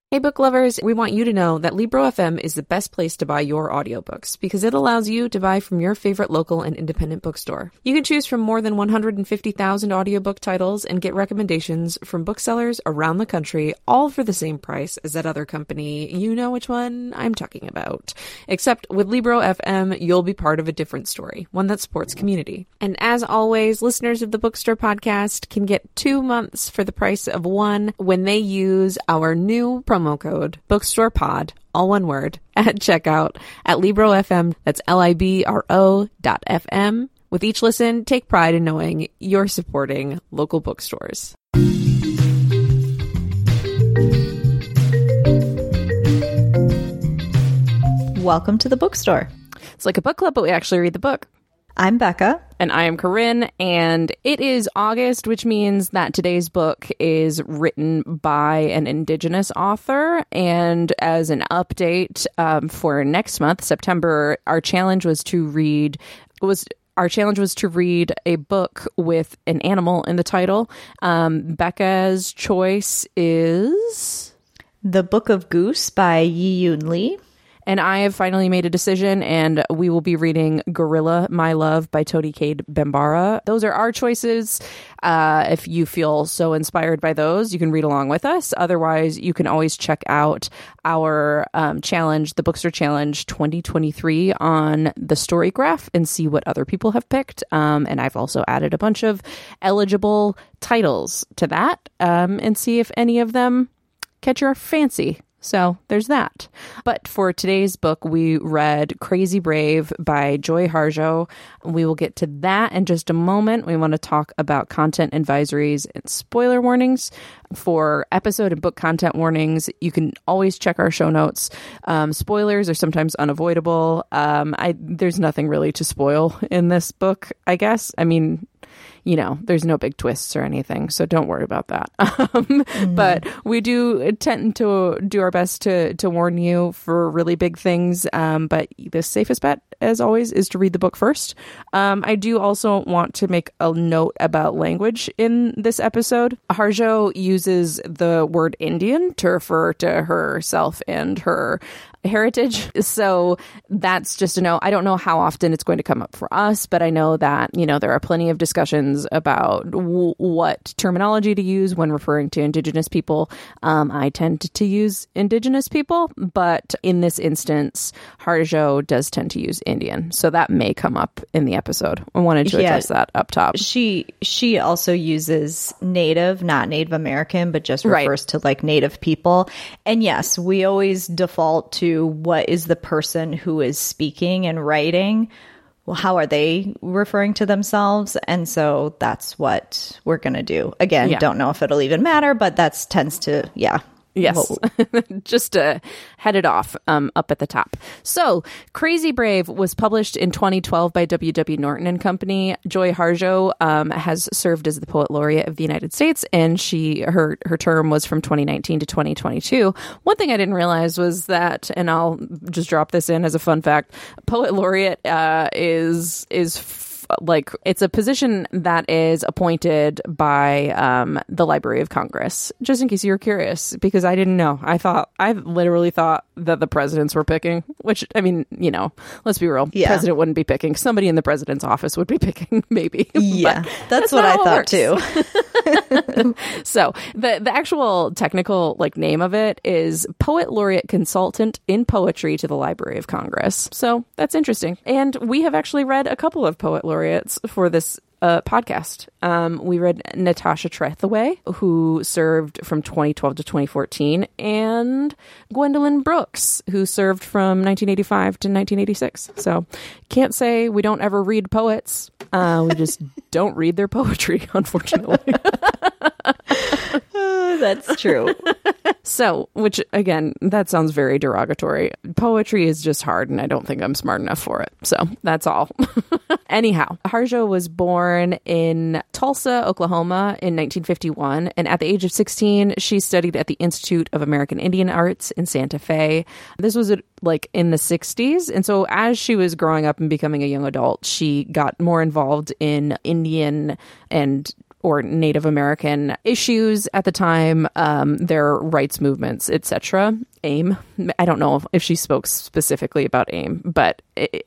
Hey book lovers, we want you to know that Libro FM is the best place to buy your audiobooks because it allows you to buy from your favorite local and independent bookstore. You can choose from more than 150,000 audiobook titles and get recommendations from booksellers around the country, all for the same price as that other company. You know which one I'm talking about. Except with Libro FM, you'll be part of a different story, one that supports community. And as always, listeners of the Bookstore podcast can get 2 months for the price of one when they use our new promo code BookstorePod, all one word, at checkout at Libro FM. That's libro.fm. With each listen, take pride in knowing you're supporting local bookstores. Welcome to the bookstore. It's like a book club, but we actually read the book. I'm Becca. And I am Corinne, and it is August, which means that today's book is written by an Indigenous author. And as an update for next month, September, our challenge was to read a book with an animal in the title. Becca's choice is The Book of Goose by Yi Yoon Lee. And I have finally made a decision, and we will be reading Gorilla, My Love by Toni Cade Bambara. Those are our choices. If you feel so inspired by those, you can read along with us. Otherwise, you can always check out our challenge, the Bookstore Challenge 2023 on the Story Graph and see what other people have picked. And I've also added a bunch of eligible titles to that and see if any of them catch your fancy. So there's that. But for today's book, we read Crazy Brave by Joy Harjo. We will get to that in just a moment. We want to talk about content advisories and spoiler warnings. For episode and book content warnings, you can always check our show notes. Spoilers are sometimes unavoidable. There's nothing really to spoil in this book, I guess. I mean, you know, there's no big twists or anything, so don't worry about that. But we do tend to do our best to warn you for really big things. But the safest bet, as always, is to read the book first. I do also want to make a note about language in this episode. Harjo uses the word Indian to refer to herself and her heritage. So that's just a note. I don't know how often it's going to come up for us, but I know that, you know, there are plenty of discussions about what terminology to use when referring to Indigenous people. I tend to use Indigenous people, but in this instance, Harjo does tend to use Indian. So that may come up in the episode. I wanted to address that up top. She also uses Native, not Native American, but just refers to like Native people. And yes, we always default to what is the person who is speaking and writing. Well, how are they referring to themselves? And so that's what we're going to do. Again, don't know if it'll even matter, but that tends to, Yes, just to head it off up at the top. So Crazy Brave was published in 2012 by W.W. Norton and Company. Joy Harjo has served as the Poet Laureate of the United States, and her term was from 2019 to 2022. One thing I didn't realize was that, and I'll just drop this in as a fun fact, Poet Laureate is like, it's a position that is appointed by the Library of Congress, just in case you were curious, because I didn't know. I literally thought that the presidents were picking, which, I mean, you know, let's be real. Yeah. President wouldn't be picking. Somebody in the president's office would be picking, maybe. Yeah, that's what I thought too. So the actual technical name of it is Poet Laureate Consultant in Poetry to the Library of Congress. So that's interesting. And we have actually read a couple of poet laureates for this podcast. We read Natasha Trethewey, who served from 2012 to 2014, and Gwendolyn Brooks, who served from 1985 to 1986. So can't say we don't ever read poets. We just don't read their poetry, unfortunately. That's true. So, which, again, that sounds very derogatory. Poetry is just hard, and I don't think I'm smart enough for it. So, that's all. Anyhow, Harjo was born in Tulsa, Oklahoma in 1951, and at the age of 16, she studied at the Institute of American Indian Arts in Santa Fe. This was in the 60s, and so as she was growing up and becoming a young adult, she got more involved in Indian and or Native American issues at the time, their rights movements, etc. AIM. I don't know if she spoke specifically about AIM, but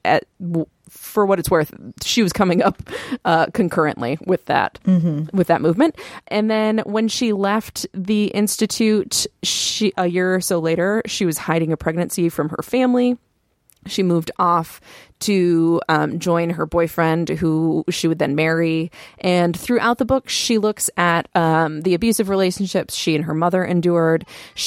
for what it's worth, she was coming up concurrently with that movement. And then when she left the Institute, a year or so later, she was hiding a pregnancy from her family. She moved off to join her boyfriend, who she would then marry. And throughout the book, she looks at the abusive relationships she and her mother endured.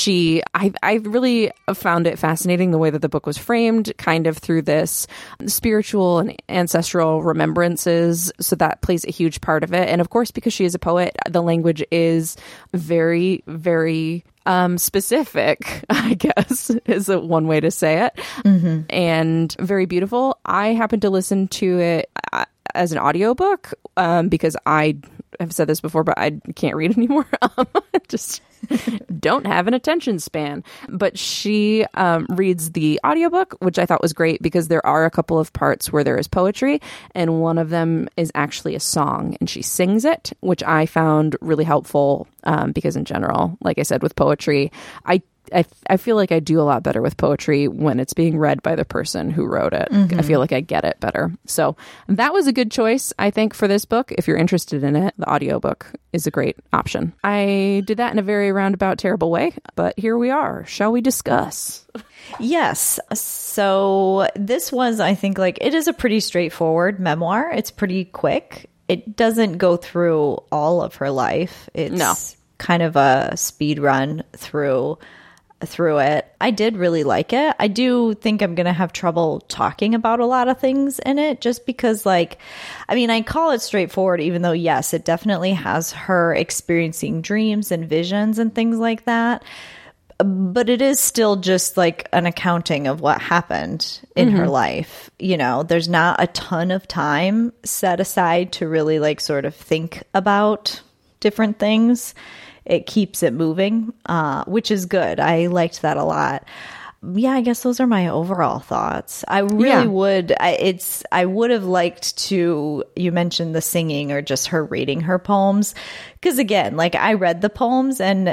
I really found it fascinating the way that the book was framed, kind of through this spiritual and ancestral remembrances. So that plays a huge part of it. And of course, because she is a poet, the language is very, very specific, I guess, is one way to say it, and very beautiful. I happened to listen to it as an audiobook because I have said this before, but I can't read anymore. Just don't have an attention span. But she reads the audiobook, which I thought was great because there are a couple of parts where there is poetry, and one of them is actually a song, and she sings it, which I found really helpful because in general, like I said, with poetry, I feel like I do a lot better with poetry when it's being read by the person who wrote it. I feel like I get it better. So that was a good choice, I think, for this book. If you're interested in it, the audiobook is a great option. I did that in a very roundabout, terrible way, but here we are. Shall we discuss? Yes. So this was, I think, it is a pretty straightforward memoir. It's pretty quick. It doesn't go through all of her life. It's kind of a speed run through it. I did really like it. I do think I'm going to have trouble talking about a lot of things in it just because I call it straightforward, even though, yes, it definitely has her experiencing dreams and visions and things like that. But it is still just an accounting of what happened in her life. There's not a ton of time set aside to really sort of think about different things. It keeps it moving, which is good. I liked that a lot. Yeah, I guess those are my overall thoughts. I really would. I would have liked to. You mentioned the singing or just her reading her poems, because again, I read the poems and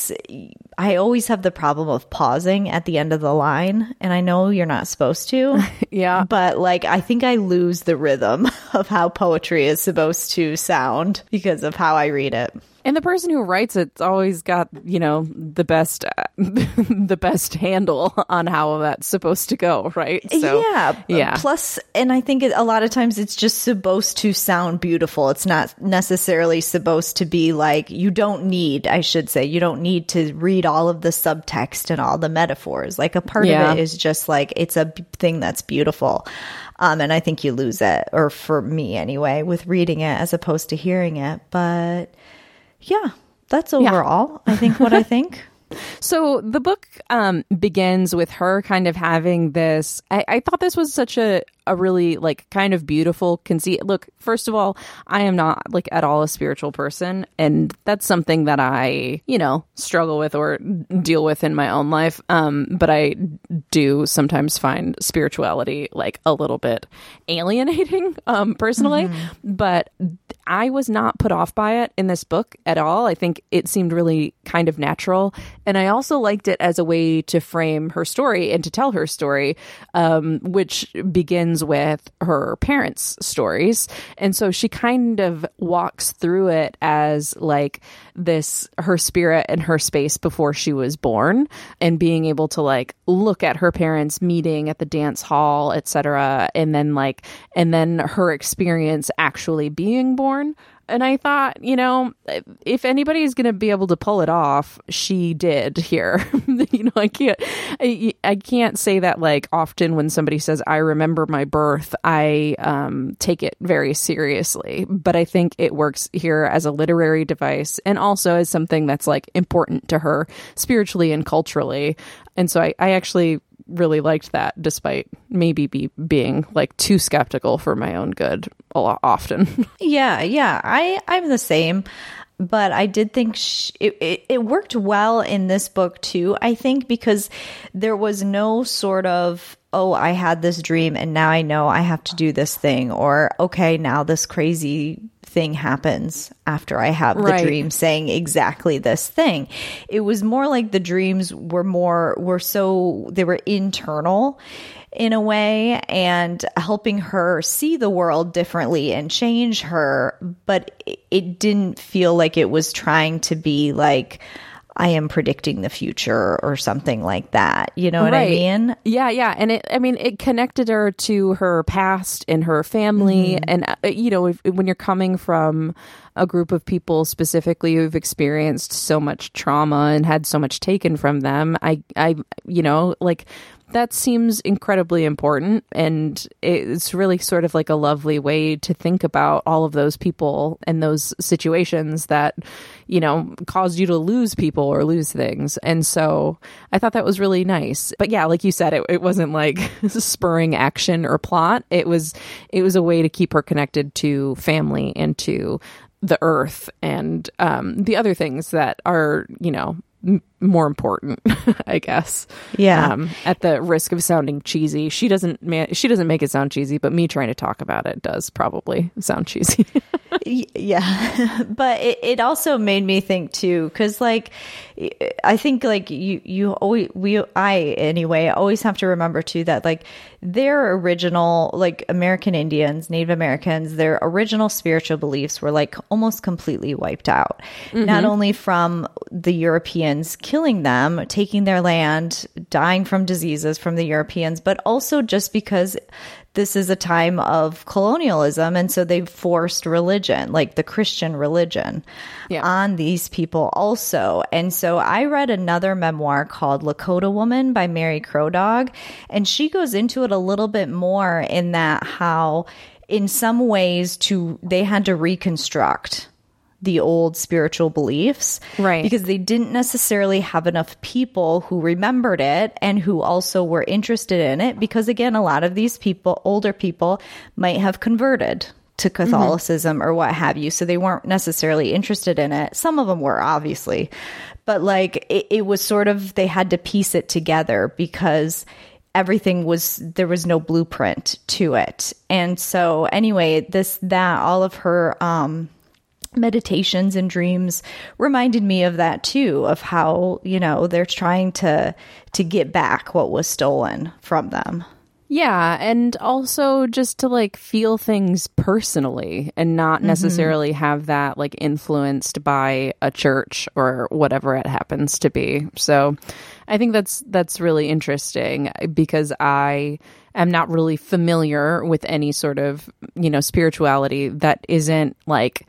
I always have the problem of pausing at the end of the line, and I know you're not supposed to. Yeah, but I think I lose the rhythm of how poetry is supposed to sound because of how I read it. And the person who writes it's always got, the best the best handle on how that's supposed to go, right? So, yeah. Plus, and I think a lot of times it's just supposed to sound beautiful. It's not necessarily supposed to be you don't need to read all of the subtext and all the metaphors. A part of it is just it's a thing that's beautiful. And I think you lose it, or for me anyway, with reading it as opposed to hearing it. But yeah, that's overall, I think, what I think. So the book begins with her kind of having this. I thought this was such a really kind of beautiful conceit. Look, first of all, I am not at all a spiritual person, and that's something that I struggle with or deal with in my own life. But I do sometimes find spirituality a little bit alienating personally. But I was not put off by it in this book at all. I think it seemed really kind of natural. And I also liked it as a way to frame her story and to tell her story, which begins with her parents' stories. And so she kind of walks through it as this, her spirit and her space before she was born, and being able to look at her parents meeting at the dance hall, etc. And then her experience actually being born. And I thought, if anybody's going to be able to pull it off, she did here. I can't say that often when somebody says, I remember my birth, I take it very seriously. But I think it works here as a literary device and also as something that's important to her spiritually and culturally. And so I actually really liked that, despite maybe being too skeptical for my own good a lot often. Yeah. I'm the same, but I did think it worked well in this book too, I think, because there was no sort of, oh, I had this dream and now I know I have to do this thing, or okay, now this crazy thing happens after I have the dream saying exactly this thing. It was more like the dreams were they were internal in a way, and helping her see the world differently and change her. But it didn't feel like it was trying to be like, I am predicting the future or something like that. You know what I mean? Yeah, yeah. And it connected her to her past and her family. And, when you're coming from a group of people specifically who've experienced so much trauma and had so much taken from them, that seems incredibly important, and it's really sort of like a lovely way to think about all of those people and those situations that, caused you to lose people or lose things. And so I thought that was really nice. But yeah, like you said, it wasn't like spurring action or plot. It was a way to keep her connected to family and to the earth and the other things that are, more important, I guess. Yeah. At the risk of sounding cheesy, she doesn't make it sound cheesy, but me trying to talk about it does probably sound cheesy. Yeah. But it also made me think too, because like I think like I always have to remember too that like their original, like American Indians, Native Americans, their original spiritual beliefs were like almost completely wiped out. Not only from the Europeans killing them, taking their land, dying from diseases from the Europeans, but also just because this is a time of colonialism. And so they've forced religion, like the Christian religion, on these people also. And so I read another memoir called Lakota Woman by Mary Crow Dog. And she goes into it a little bit more in that how in some ways they had to reconstruct the old spiritual beliefs, right? Because they didn't necessarily have enough people who remembered it and who also were interested in it. Because again, a lot of these people, older people, might have converted to Catholicism or what have you. So they weren't necessarily interested in it. Some of them were, obviously. But like it was sort of, they had to piece it together because there was no blueprint to it. And so anyway, all of her, meditations and dreams reminded me of that too, of how, they're trying to get back what was stolen from them. Yeah, and also just to like feel things personally and not necessarily have that like influenced by a church or whatever it happens to be. So I think that's really interesting because I am not really familiar with any sort of, spirituality that isn't like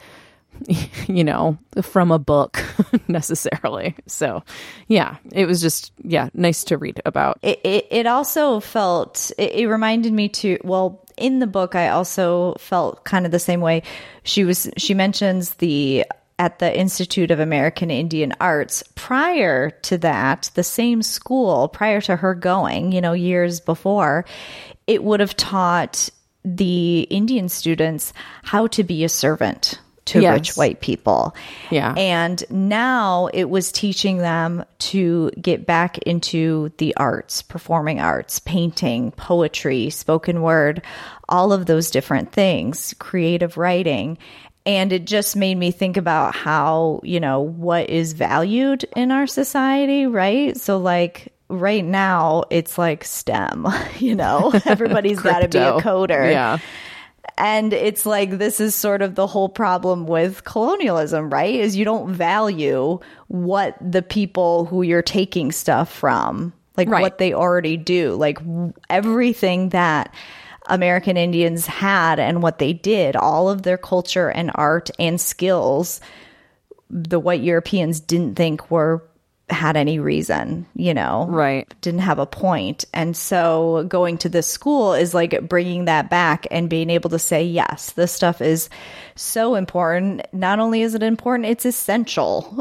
from a book necessarily. So yeah, it was just, nice to read about. It also felt, it reminded me to, well, in the book, I also felt kind of the same way. She mentions at the Institute of American Indian Arts, prior to that, the same school, prior to her going, years before, it would have taught the Indian students how to be a servant to rich white people. Yeah. And now it was teaching them to get back into the arts, performing arts, painting, poetry, spoken word, all of those different things, creative writing. And it just made me think about how, what is valued in our society, right? So like right now it's like STEM, everybody's got to be a coder. Yeah. And it's like, this is sort of the whole problem with colonialism, right? Is you don't value what the people who you're taking stuff from, like what they already do, like everything that American Indians had and what they did, all of their culture and art and skills, the white Europeans didn't think had any reason, didn't have a point. And so going to this school is like bringing that back and being able to say, yes, this stuff is so important. Not only is it important, it's essential,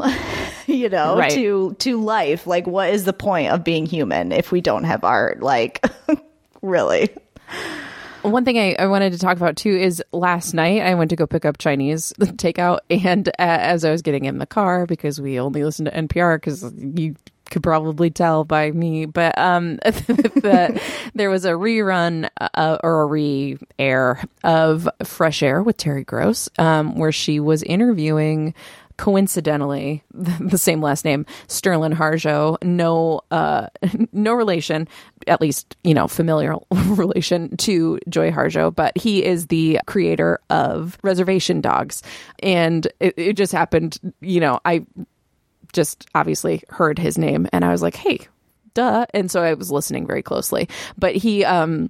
to life. Like, what is the point of being human if we don't have art? Like, really? One thing I wanted to talk about, too, is last night I went to go pick up Chinese takeout. And as I was getting in the car, because we only listen to NPR because you could probably tell by me, but there was a rerun or a re-air of Fresh Air with Terry Gross, where she was interviewing, coincidentally, the same last name, Sterling Harjo. No relation, at least, familial relation to Joy Harjo, but he is the creator of Reservation Dogs. And it just happened, I just obviously heard his name and I was like, hey, duh. And so I was listening very closely. But he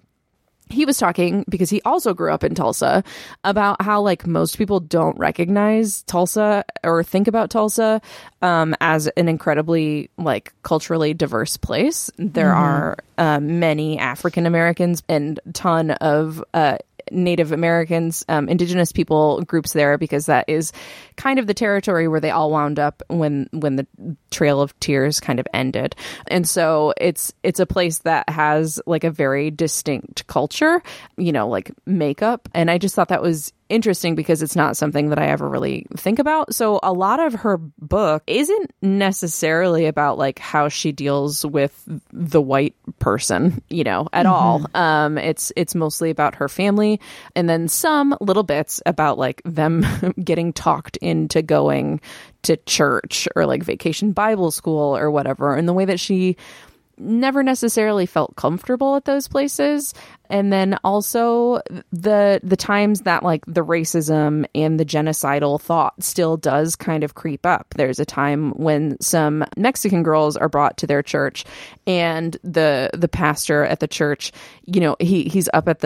was talking, because he also grew up in Tulsa, about how like most people don't recognize Tulsa or think about Tulsa as an incredibly like culturally diverse place. There are many African Americans and ton of Native Americans, indigenous people groups there, because that is kind of the territory where they all wound up when the Trail of Tears kind of ended. And so it's a place that has like a very distinct culture, like makeup. And I just thought that was interesting because it's not something that I ever really think about. So a lot of her book isn't necessarily about like how she deals with the white person, at all. It's mostly about her family, and then some little bits about like them getting talked into going to church or like Vacation Bible School or whatever, and the way that she never necessarily felt comfortable at those places. And then also the times that like the racism and the genocidal thought still does kind of creep up. There's a time when some Mexican girls are brought to their church, and the pastor at the church, he's up at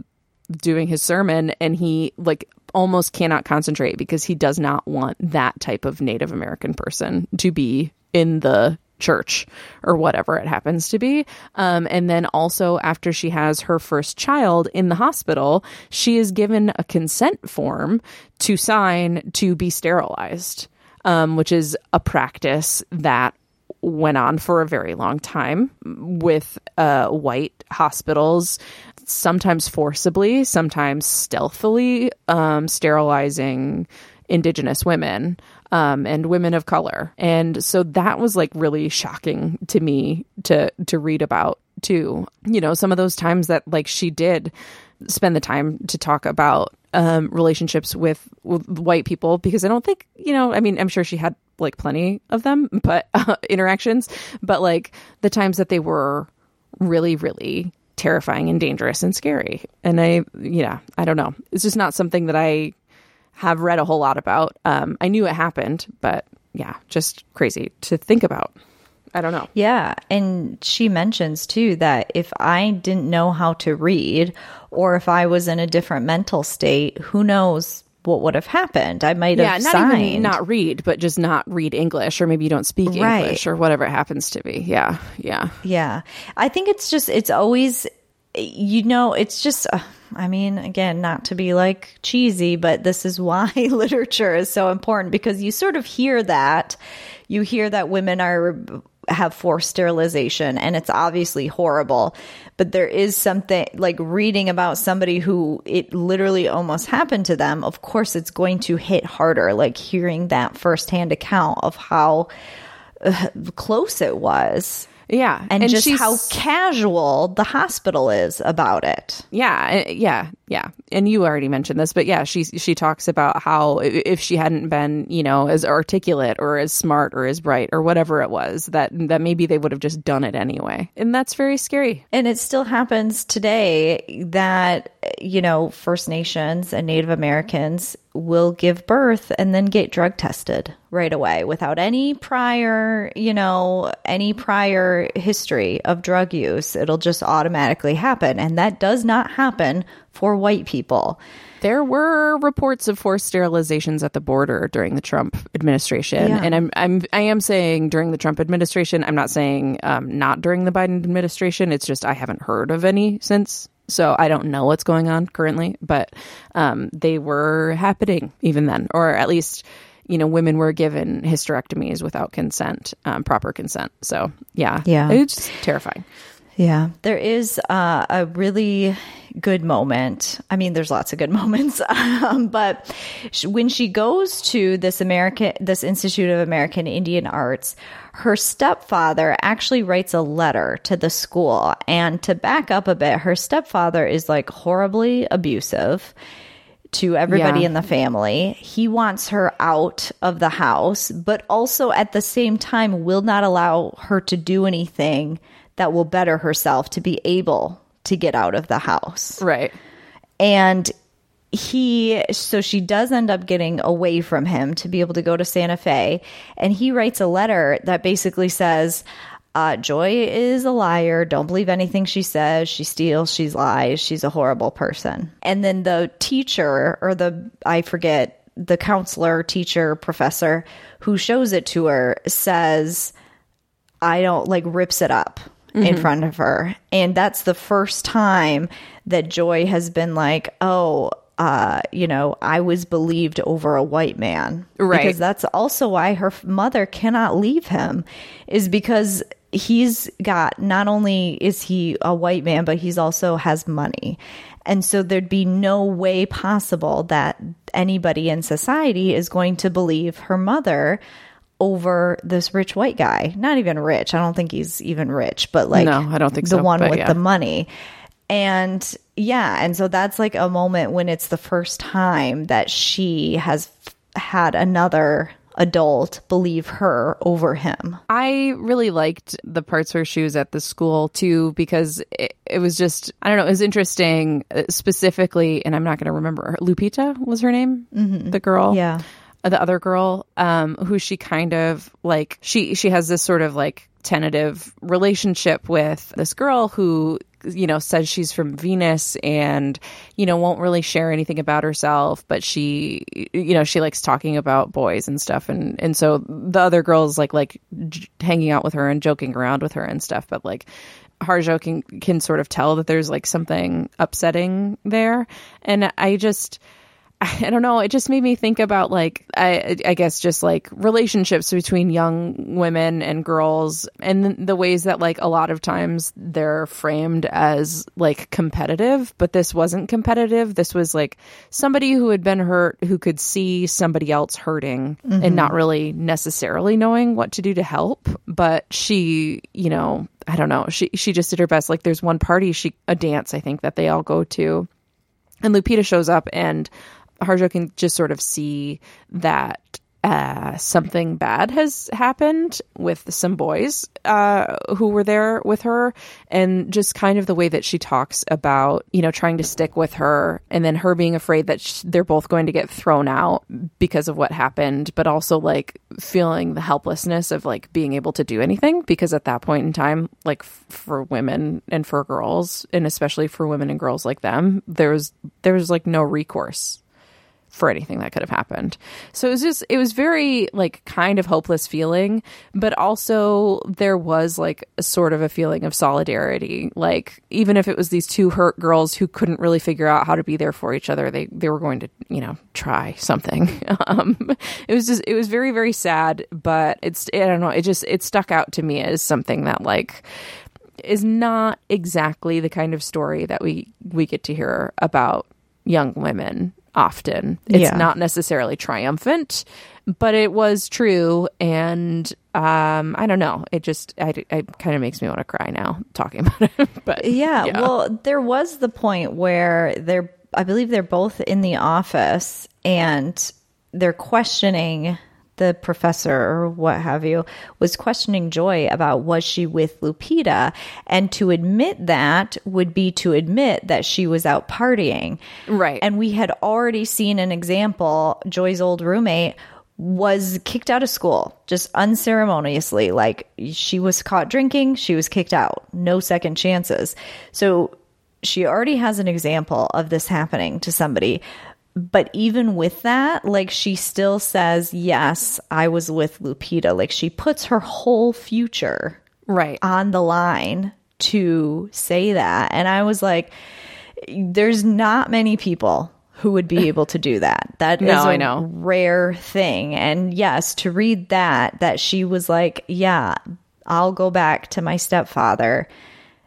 doing his sermon, and he like almost cannot concentrate because he does not want that type of Native American person to be in the church or whatever it happens to be. And then also after she has her first child in the hospital, she is given a consent form to sign to be sterilized, which is a practice that went on for a very long time with white hospitals, sometimes forcibly, sometimes stealthily sterilizing indigenous women and women of color. And so that was like really shocking to me to read about too. Some of those times that like she did spend the time to talk about relationships with white people, because I don't think, I'm sure she had like plenty of them, but interactions, but like the times that they were really, really terrifying and dangerous and scary. And I don't know. It's just not something that I have read a whole lot about. I knew it happened, but yeah, just crazy to think about. I don't know. Yeah. And she mentions too that if I didn't know how to read, or if I was in a different mental state, who knows what would have happened. I might have not even not read, but just not read English, or maybe you don't speak English, or whatever it happens to be. Yeah. I think it's always, it's just, again, not to be like cheesy, but this is why literature is so important, because you sort of hear that women have forced sterilization, and it's obviously horrible, but there is something like reading about somebody who it literally almost happened to them. Of course, it's going to hit harder, like hearing that firsthand account of how close it was. Yeah. And just how casual the hospital is about it. Yeah. And you already mentioned this, but yeah, she talks about how if she hadn't been, as articulate or as smart or as bright or whatever it was, that maybe they would have just done it anyway. And that's very scary. And it still happens today that, First Nations and Native Americans will give birth and then get drug tested right away without any prior history of drug use. It'll just automatically happen. And that does not happen for white people. There were reports of forced sterilizations at the border during the Trump administration. Yeah. And I am saying during the Trump administration. I'm not saying not during the Biden administration. It's just I haven't heard of any since. So I don't know what's going on currently, but they were happening even then, or at least, women were given hysterectomies without consent, proper consent. So yeah, it's terrifying. Yeah, there is a really good moment. I mean, there's lots of good moments, but when she goes to this Institute of American Indian Arts, her stepfather actually writes a letter to the school. And to back up a bit, her stepfather is like horribly abusive to everybody in the family. He wants her out of the house, but also at the same time will not allow her to do anything that will better herself to be able to get out of the house. Right. And so she does end up getting away from him to be able to go to Santa Fe. And he writes a letter that basically says, Joy is a liar. Don't believe anything she says. She steals. She lies. She's a horrible person. And then the teacher, or the counselor, teacher, professor who shows it to her says, rips it up in front of her. And that's the first time that Joy has been like, I was believed over a white man. Right. Because that's also why her mother cannot leave him, is because he's got, not only is he a white man, but he's also has money. And so there'd be no way possible that anybody in society is going to believe her mother over this rich white guy. Not even rich. I don't think he's even rich, but like, no, I don't think the so, one with yeah. the money. And so that's like a moment when it's the first time that she has had another adult believe her over him. I really liked the parts where she was at the school too, because it was just, I don't know, it was interesting specifically, and I'm not going to remember her. Lupita was her name? Mm-hmm. The girl? Yeah. The other girl, who she kind of like, she has this sort of like tentative relationship with this girl who, says she's from Venus and, won't really share anything about herself, but she likes talking about boys and stuff. And so the other girl's like hanging out with her and joking around with her and stuff. But like Harjo can sort of tell that there's like something upsetting there. And I don't know. It just made me think about like, I guess just like relationships between young women and girls, and the ways that like a lot of times they're framed as like competitive, but this wasn't competitive. This was like somebody who had been hurt, who could see somebody else hurting and not really necessarily knowing what to do to help. But she, I don't know. She just did her best. Like there's one party, a dance, I think, that they all go to, and Lupita shows up, and Harjo can just sort of see that something bad has happened with some boys who were there with her, and just kind of the way that she talks about, trying to stick with her, and then her being afraid that they're both going to get thrown out because of what happened, but also like feeling the helplessness of like being able to do anything, because at that point in time, like for women and for girls, and especially for women and girls like them, there was like no recourse for anything that could have happened. So it was very like kind of hopeless feeling, but also there was like a sort of a feeling of solidarity. Like even if it was these two hurt girls who couldn't really figure out how to be there for each other, they were going to, try something. It was very, very sad, but I don't know. It stuck out to me as something that like is not exactly the kind of story that we get to hear about young women often. It's not necessarily triumphant, but it was true. And I don't know. It kind of makes me want to cry now talking about it. But yeah. Well, there was the point where I believe they're both in the office and they're questioning the professor or what have you, was questioning Joy about was she with Lupita, and to admit that would be to admit that she was out partying. Right. And we had already seen an example. Joy's old roommate was kicked out of school just unceremoniously. Like she was caught drinking, she was kicked out. No second chances. So she already has an example of this happening to somebody. But even with that, like she still says, yes, I was with Lupita. Like she puts her whole future on the line to say that. And I was like, there's not many people who would be able to do that. That is a rare thing. And yes, to read that she was like, yeah, I'll go back to my stepfather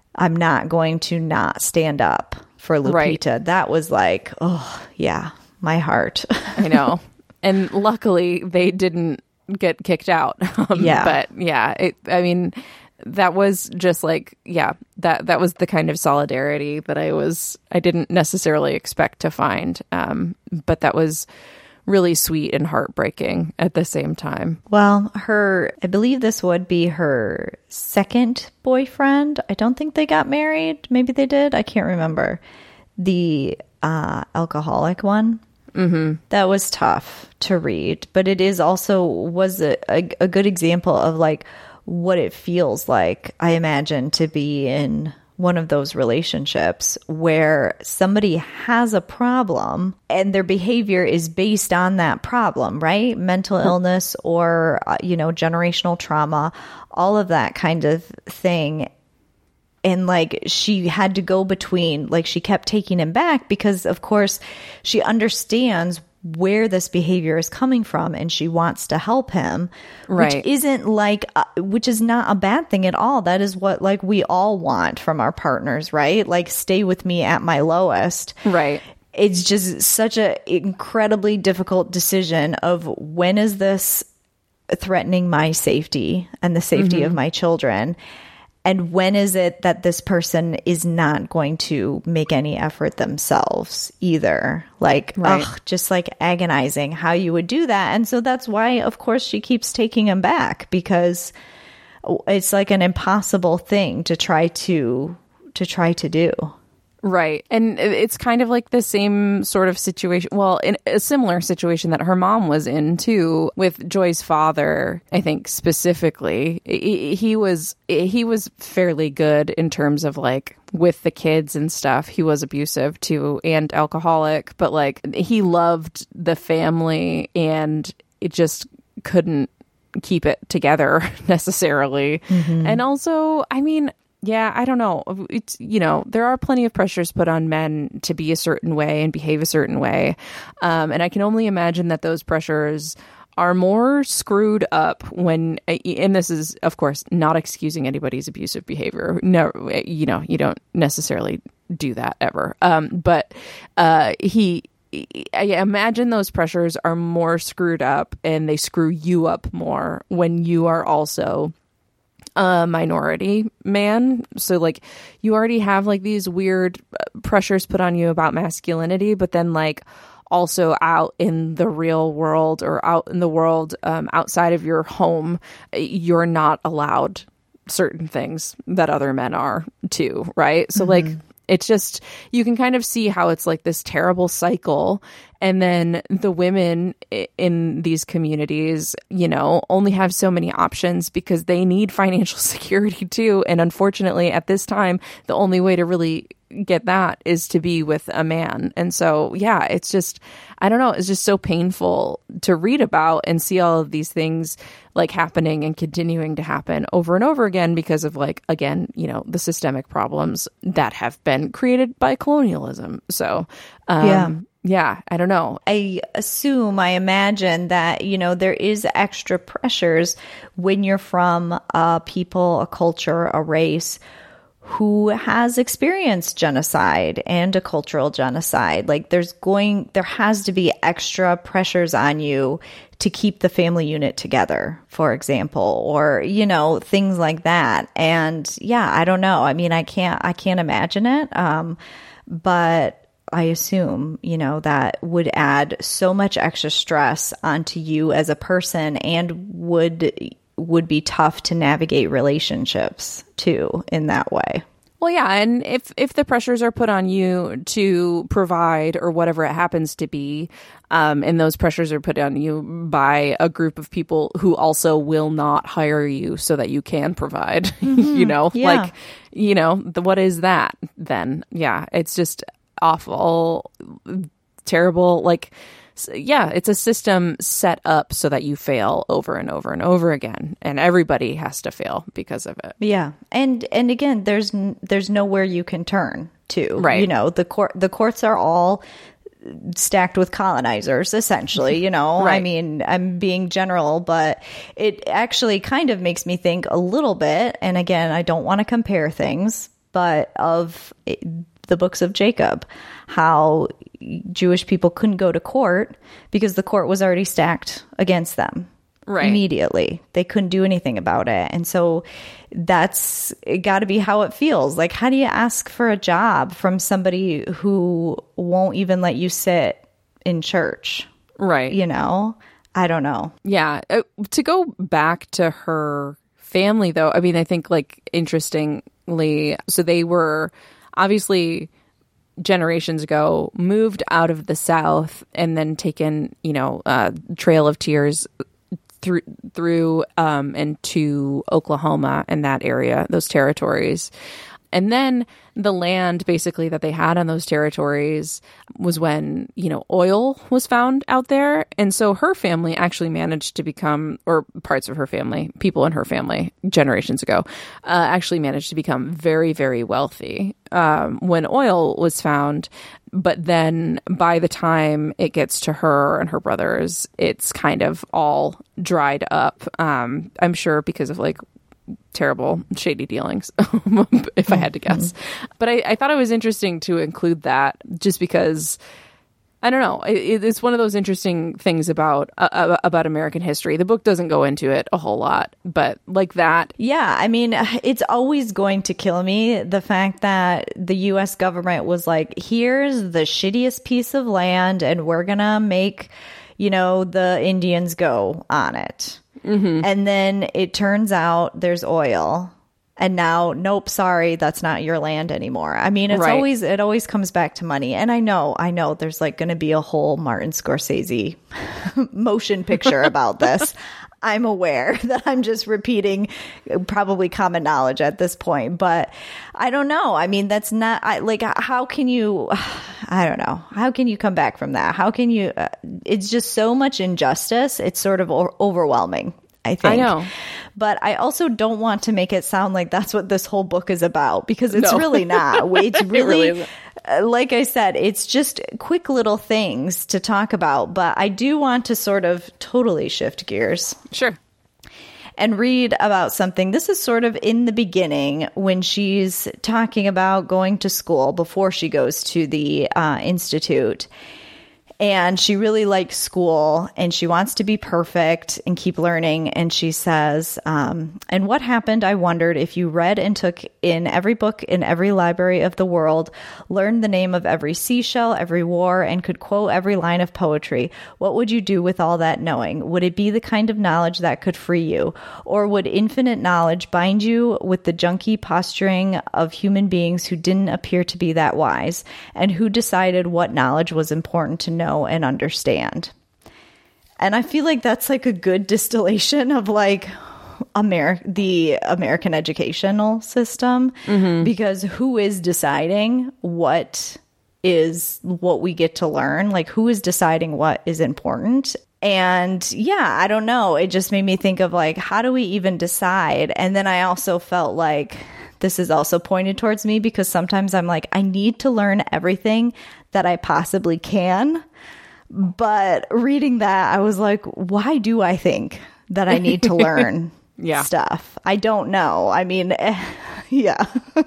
I'm not going to not stand up for Lupita. Right. That was like, oh, yeah, my heart. I know. And luckily, they didn't get kicked out. Yeah. But yeah, I mean, that was just like, yeah, that was the kind of solidarity that I didn't necessarily expect to find. But that was really sweet and heartbreaking at the same time. Well, I believe this would be her second boyfriend. I don't think they got married. Maybe they did. I can't remember. The alcoholic one. Mm-hmm. That was tough to read, but it was a good example of like what it feels like, I imagine, to be in one of those relationships where somebody has a problem and their behavior is based on that problem, right? Mental illness or, generational trauma, all of that kind of thing. And like she had to go between, like she kept taking him back because of course she understands where this behavior is coming from and she wants to help him, right. which is not a bad thing at all. That is what like we all want from our partners, right? Like stay with me at my lowest. Right. It's just such an incredibly difficult decision of when is this threatening my safety and the safety mm-hmm. of my children? And when is it that this person is not going to make any effort themselves either? Like, right. Just like agonizing how you would do that. And so that's why, of course, she keeps taking him back because it's like an impossible thing to try to do. Right. And it's kind of like the same sort of situation. Well, in a similar situation that her mom was in, too, with Joy's father, I think specifically. He was fairly good in terms of like with the kids and stuff. He was abusive, too, and alcoholic. But like he loved the family and it just couldn't keep it together necessarily. Mm-hmm. And also, I mean, yeah, I don't know. It's, there are plenty of pressures put on men to be a certain way and behave a certain way. And I can only imagine that those pressures are more screwed up when, and this is, of course, not excusing anybody's abusive behavior. No, you don't necessarily do that ever. But I imagine those pressures are more screwed up and they screw you up more when you are also a minority man. So like you already have like these weird pressures put on you about masculinity, but then like also out in the real world or out in the world outside of your home, you're not allowed certain things that other men are too, right? So like it's just, you can kind of see how it's like this terrible cycle. And then the women in these communities, only have so many options because they need financial security too. And unfortunately, at this time, the only way to really get that is to be with a man. And so, yeah, it's just, I don't know, it's just so painful to read about and see all of these things like happening and continuing to happen over and over again because of like, again, the systemic problems that have been created by colonialism. So, yeah, I don't know. I imagine that, there is extra pressures when you're from a people, a culture, a race who has experienced genocide and a cultural genocide. Like there has to be extra pressures on you to keep the family unit together, for example, or, things like that. And yeah, I don't know. I mean, I can't imagine it. But I assume, that would add so much extra stress onto you as a person and would be tough to navigate relationships too in that way. Well, yeah, and if the pressures are put on you to provide or whatever it happens to be, and those pressures are put on you by a group of people who also will not hire you so that you can provide, what is that then? Yeah, it's just awful, terrible, like, yeah, it's a system set up so that you fail over and over and over again, and everybody has to fail because of it. Yeah, and again, there's nowhere you can turn to. Right. The courts are all stacked with colonizers, essentially. Right. I mean, I'm being general, but it actually kind of makes me think a little bit. And again, I don't want to compare things, but of the books of Jacob, how Jewish people couldn't go to court because the court was already stacked against them. Right. Immediately. They couldn't do anything about it. And so that's got to be how it feels. Like, how do you ask for a job from somebody who won't even let you sit in church? Right. You know? I don't know. Yeah. To go back to her family, though, I mean, I think, like, interestingly, so they were obviously generations ago moved out of the South and then taken, you know, Trail of Tears through into Oklahoma and that area, those territories. And then the land basically that they had on those territories was when, you know, oil was found out there. And so her family actually managed to become, or parts of her family, people in her family generations ago, actually managed to become very, very wealthy when oil was found. But then by the time it gets to her and her brothers, it's kind of all dried up. I'm sure because of like terrible, shady dealings, if I had to guess. But I thought it was interesting to include that just because, I don't know, it's one of those interesting things about American history. The book doesn't go into it a whole lot, but like that. Yeah, I mean, it's always going to kill me, the fact that the U.S. government was like, here's the shittiest piece of land and we're going to make, you know, the Indians go on it. Mm-hmm. And then it turns out there's oil. And now, nope, sorry, that's not your land anymore. I mean, it always comes back to money. And I know there's like going to be a whole Martin Scorsese motion picture about this. I'm aware that I'm just repeating probably common knowledge at this point, but I don't know. I mean, that's not how can you, I don't know. How can you come back from that? How can you, it's just so much injustice. It's sort of overwhelming, I think. I know. But I also don't want to make it sound like that's what this whole book is about, because it's really not. It's really, like I said, it's just quick little things to talk about. But I do want to sort of totally shift gears. Sure. And read about something. This is sort of in the beginning when she's talking about going to school before she goes to the institute. And she really likes school and she wants to be perfect and keep learning. And she says, and what happened, I wondered, if you read and took in every book in every library of the world, learned the name of every seashell, every war, and could quote every line of poetry, what would you do with all that knowing? Would it be the kind of knowledge that could free you? Or would infinite knowledge bind you with the junky posturing of human beings who didn't appear to be that wise, and who decided what knowledge was important to know and understand? And I feel like that's like a good distillation of like the American educational system, because who is deciding what we get to learn? Like, who is deciding what is important? And yeah, I don't know. It just made me think of like, how do we even decide? And then I also felt like this is also pointed towards me, because sometimes I'm like, I need to learn everything that I possibly can. But reading that, I was like, why do I think that I need to learn stuff? I don't know. I mean, yeah.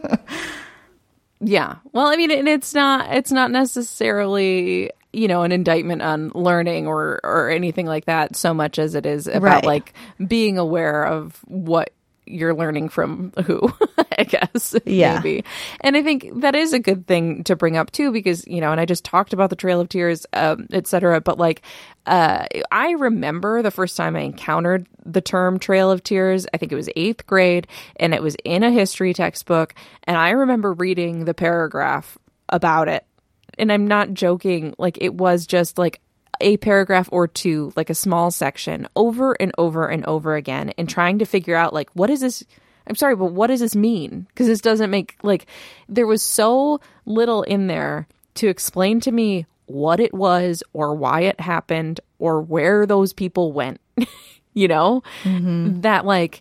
Yeah. Well, I mean, and it's not necessarily, you know, an indictment on learning or anything like that so much as it is about like being aware of what you're learning from who, I guess, maybe. And I think that is a good thing to bring up too, because, you know, and I just talked about the Trail of Tears, et cetera, but like, I remember the first time I encountered the term Trail of Tears, I think it was 8th grade, and it was in a history textbook, and I remember reading the paragraph about it, and I'm not joking, like it was just like a paragraph or two, like a small section, over and over and over again, and trying to figure out like, what is this? I'm sorry, but what does this mean? Because this doesn't make, like, there was so little in there to explain to me what it was or why it happened or where those people went, you know, that like,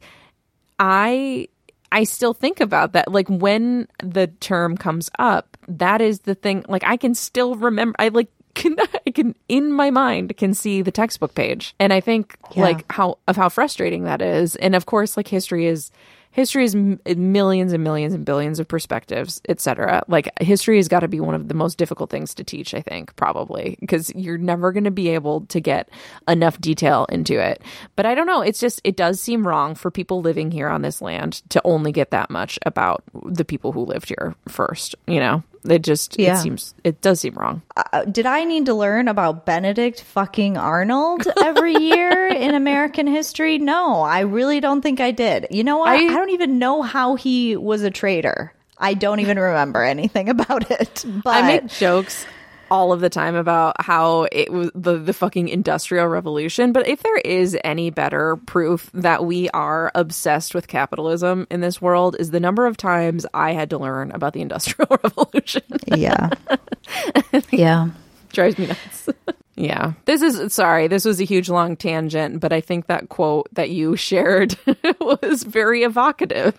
I still think about that. Like when the term comes up, that is the thing. Like I can still remember, I can in my mind can see the textbook page, and I think like how frustrating that is. And of course, like history is history is millions and millions and billions of perspectives, etc. Like, history has got to be one of the most difficult things to teach, I think, probably, because you're never going to be able to get enough detail into it. But I don't know. It's just, it does seem wrong for people living here on this land to only get that much about the people who lived here first, you know? It just, it does seem wrong. Did I need to learn about Benedict fucking Arnold every year in American history? No, I really don't think I did. You know what? I don't even know how he was a traitor. I don't even remember anything about it. But I make jokes all of the time about how it was the fucking Industrial Revolution. But if there is any better proof that we are obsessed with capitalism in this world, is the number of times I had to learn about the Industrial Revolution. Yeah. Yeah. Drives me nuts. Yeah. This was a huge long tangent, but I think that quote that you shared was very evocative.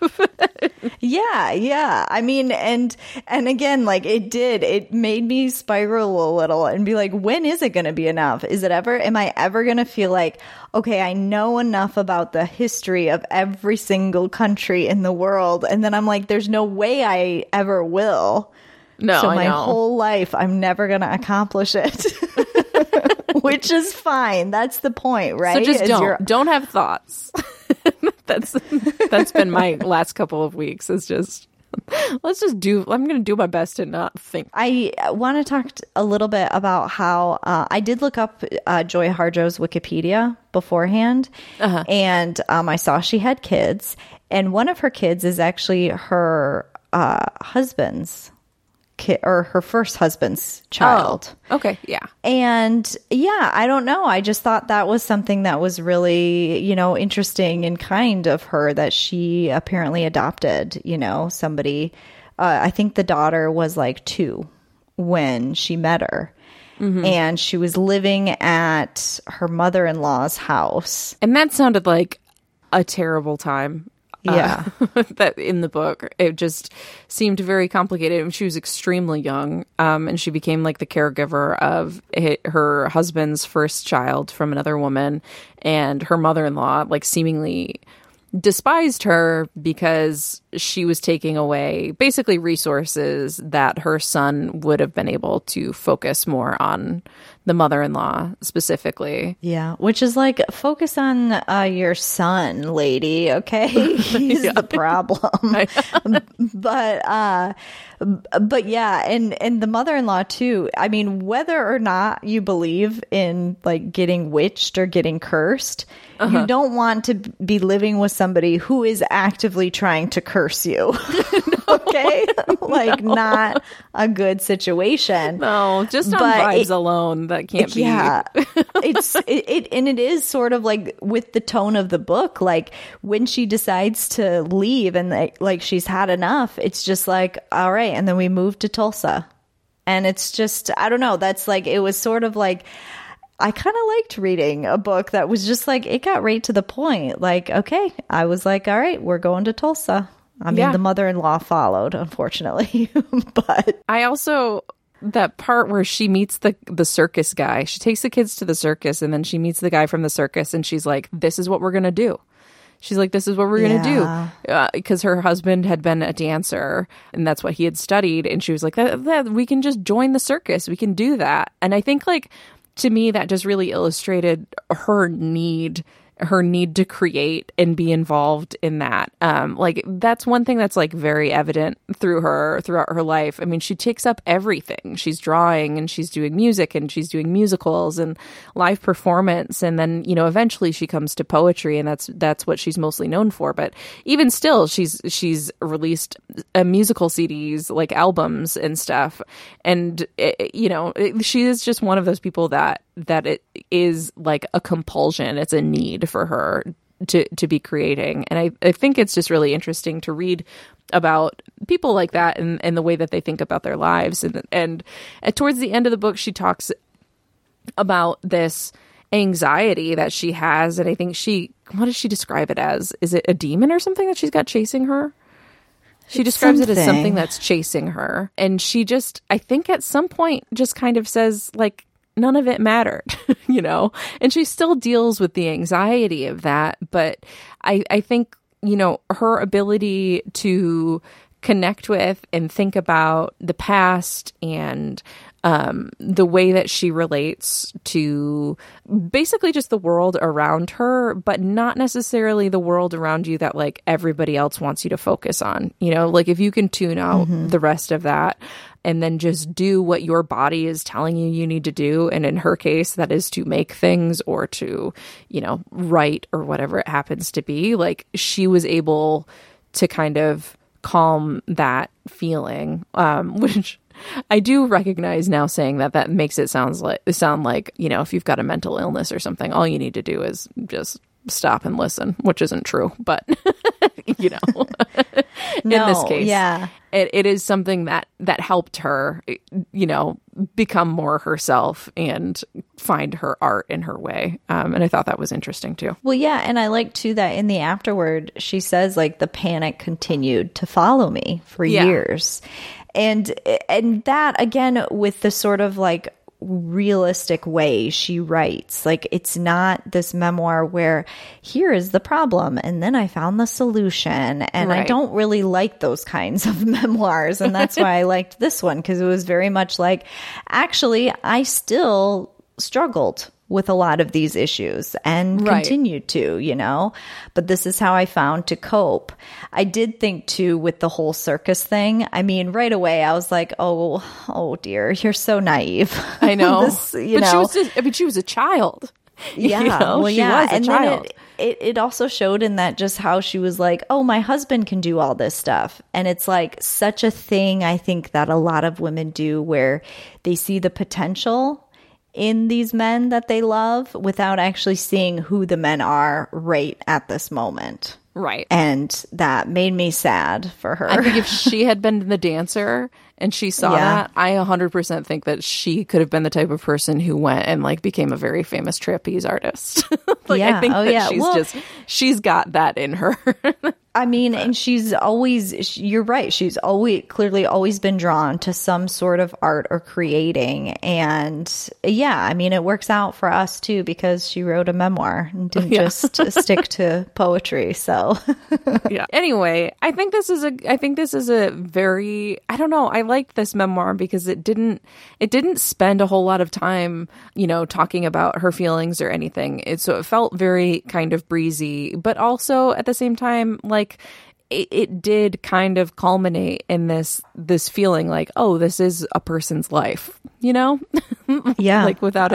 Yeah. I mean, and again, like, it made me spiral a little and be like, when is it going to be enough? Am I ever going to feel like, okay, I know enough about the history of every single country in the world? And then I'm like, there's no way I ever will. No, so my whole life, I'm never going to accomplish it. Which is fine. That's the point, right? So just don't have thoughts. That's been my last couple of weeks. Is just, I'm going to do my best to not think. I want to talk a little bit about how I did look up Joy Harjo's Wikipedia beforehand. And I saw she had kids, and one of her kids is actually her husband's kid, or her first husband's child. Oh, okay, yeah. And yeah, I don't know. I just thought that was something that was really, interesting and kind of her, that she apparently adopted, somebody. I think the daughter was like 2 when she met her. Mm-hmm. And she was living at her mother-in-law's house. And that sounded like a terrible time. Yeah. That in the book, it just seemed very complicated. She was extremely young, and she became like the caregiver of her husband's first child from another woman, and her mother-in-law like seemingly despised her because she was taking away basically resources that her son would have been able to focus more on the mother-in-law specifically. Yeah, which is like, focus on your son, lady, okay? He's the problem. But yeah, and the mother-in-law too. I mean, whether or not you believe in like getting witched or getting cursed, you don't want to be living with somebody who is actively trying to curse you. Okay? Like, not a good situation. No, just on vibes alone, that can't be. Yeah. It is sort of like with the tone of the book, like when she decides to leave and like she's had enough, it's just like, all right, and then we moved to Tulsa. And it's just, I don't know, that's like, it was sort of like, I kind of liked reading a book that was just like, it got right to the point. Like, okay, I was like, all right, we're going to Tulsa. I mean, the mother-in-law followed, unfortunately. But I also, that part where she meets the circus guy, she takes the kids to the circus, and then she meets the guy from the circus, and she's like, this is what we're going to do. She's like, this is what we're going to do. Because her husband had been a dancer, and that's what he had studied. And she was like, that we can just join the circus. We can do that. And I think, like, to me, that just really illustrated her need to create and be involved in that. Like, that's one thing that's like very evident throughout her life. I mean, she takes up everything. She's drawing, and she's doing music, and she's doing musicals and live performance. And then, eventually she comes to poetry, and that's what she's mostly known for. But even still, she's released musical CDs, like albums and stuff. And, she is just one of those people that it is like a compulsion. It's a need for her to be creating. And I think it's just really interesting to read about people like that and the way that they think about their lives. And towards the end of the book, she talks about this anxiety that she has. And I think what does she describe it as? Is it a demon or something that she's got chasing her? She describes it as something that's chasing her. And she just, I think at some point just kind of says, like, none of it mattered, and she still deals with the anxiety of that. But I think you know, her ability to connect with and think about the past and the way that she relates to basically just the world around her, but not necessarily the world around you that like everybody else wants you to focus on. You know, like if you can tune out the rest of that and then just do what your body is telling you need to do. And in her case, that is to make things or to, you know, write or whatever it happens to be. Like she was able to kind of calm that feeling, which I do recognize now saying that makes it sound like, you know, if you've got a mental illness or something, all you need to do is just stop and listen, which isn't true. But, you know, in this case, it is something that helped her, you know, become more herself and find her art in her way. And I thought that was interesting, too. Well, yeah. And I like, too, that in the afterword, she says, like, the panic continued to follow me for years. And that, again, with the sort of like realistic way she writes, like it's not this memoir where here is the problem and then I found the solution. And I don't really like those kinds of memoirs. And that's why I liked this one, because it was very much like, actually, I still struggled with a lot of these issues and continued to, you know, but this is how I found to cope. I did think too with the whole circus thing. I mean, right away I was like, oh dear, you're so naive. I know. She was a child. Yeah. You know, well, she yeah. was a and child. Then it also showed in that just how she was like, oh, my husband can do all this stuff. And it's like such a thing, I think, that a lot of women do where they see the potential in these men that they love without actually seeing who the men are right at this moment. Right. And that made me sad for her. I think if she had been the dancer and she saw that, I 100% think that she could have been the type of person who went and like became a very famous trapeze artist. I think that she's got that in her. I mean, and you're right. She's clearly always been drawn to some sort of art or creating. And yeah, I mean, it works out for us too, because she wrote a memoir and didn't just stick to poetry. So yeah. Anyway, I think this is a very, I don't know. I liked this memoir because it didn't spend a whole lot of time, you know, talking about her feelings or anything. So it felt very kind of breezy, but also at the same time, like, it did kind of culminate in this feeling like, oh, this is a person's life, you know? Yeah. Like without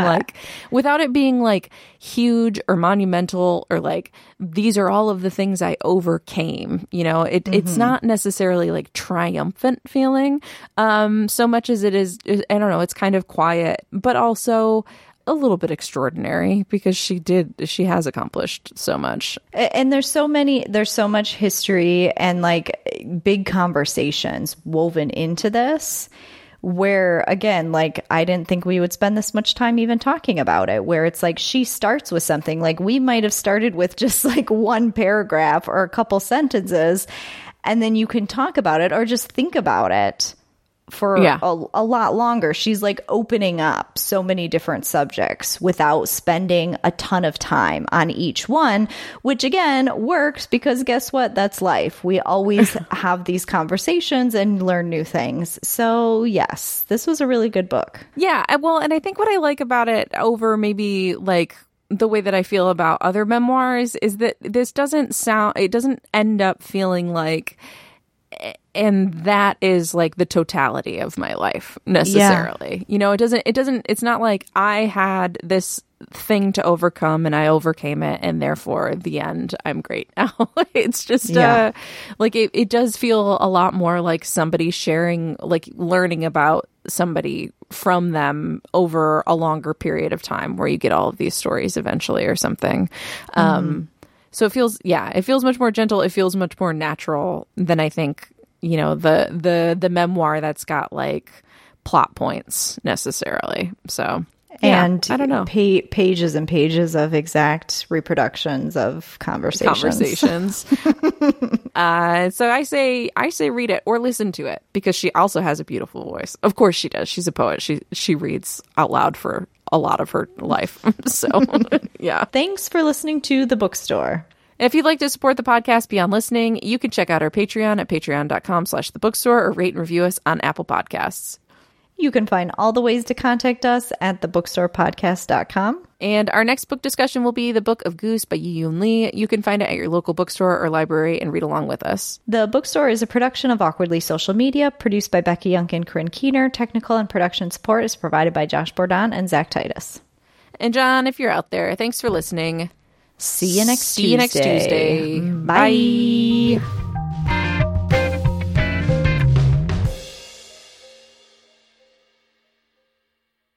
it being like huge or monumental or like, these are all of the things I overcame, you know? It's not necessarily like triumphant feeling, so much as it is, I don't know, it's kind of quiet, but also a little bit extraordinary because she has accomplished so much. And there's so much history and like big conversations woven into this where, again, like I didn't think we would spend this much time even talking about it, where it's like she starts with something like we might have started with just like one paragraph or a couple sentences, and then you can talk about it or just think about it for a lot longer. She's like opening up so many different subjects without spending a ton of time on each one, which again works because guess what? That's life. We always have these conversations and learn new things. So yes, this was a really good book. Yeah. Well, and I think what I like about it over maybe like the way that I feel about other memoirs is that this doesn't end up feeling like, and that is like the totality of my life necessarily. Yeah. You know, it's not like I had this thing to overcome and I overcame it and therefore at the end I'm great now. It's just like it does feel a lot more like somebody sharing, like learning about somebody from them over a longer period of time where you get all of these stories eventually or something. So it feels much more gentle. It feels much more natural than I think, you know, the memoir that's got like plot points necessarily. So, and I don't know, pages and pages of exact reproductions of conversations. So I say read it or listen to it because she also has a beautiful voice. Of course she does. She's a poet. She reads out loud for a lot of her life. So, yeah. Thanks for listening to The Bookstore. If you'd like to support the podcast beyond listening, you can check out our Patreon at patreon.com/thebookstore or rate and review us on Apple Podcasts. You can find all the ways to contact us at thebookstorepodcast.com. And our next book discussion will be The Book of Goose by Yi Yoon Lee. You can find it at your local bookstore or library and read along with us. The Bookstore is a production of Awkwardly Social Media, produced by Becky Young and Corinne Keener. Technical and production support is provided by Josh Bourdon and Zach Titus. And John, if you're out there, thanks for listening. See you next Tuesday. Bye.